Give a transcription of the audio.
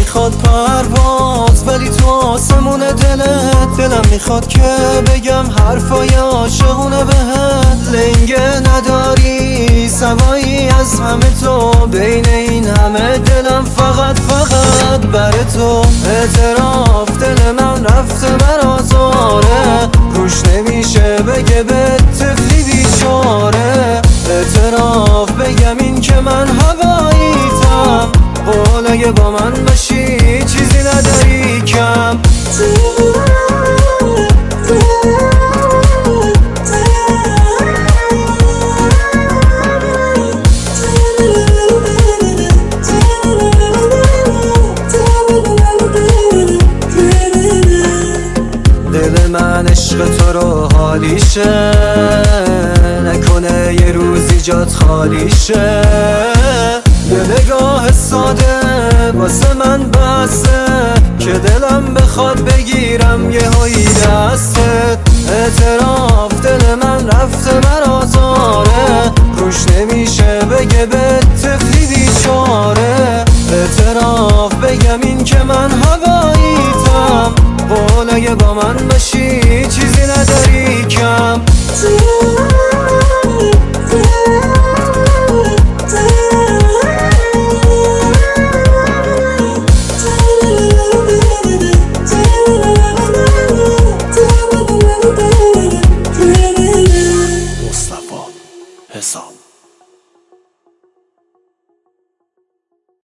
نمیخواد پرواز ولی تو آسمون دلت. دلم میخواد که بگم حرفای عاشقونه بهت. لنگه نداری سوایی از همه تو، بین این همه دلم فقط بر تو. اعتراف دل من رفته بر آزاره، روش نمیشه بگه به طفلی بیچاره. اعتراف بگم این که من هواییتم، قول اگه با من باشی چیزی نداری کم. دل من عشق تو رو حالیشه، نکنه یه روزی جات خالیشه. یه نگاه ساده واسه من بسه که دلم بخواد بگیرم یه هایی دستت. اعتراف دل من رفته بر آزاره، روش نمیشه بگه به طفلی بیچاره. اعتراف بگم این که من هواییتم، قول اگه با من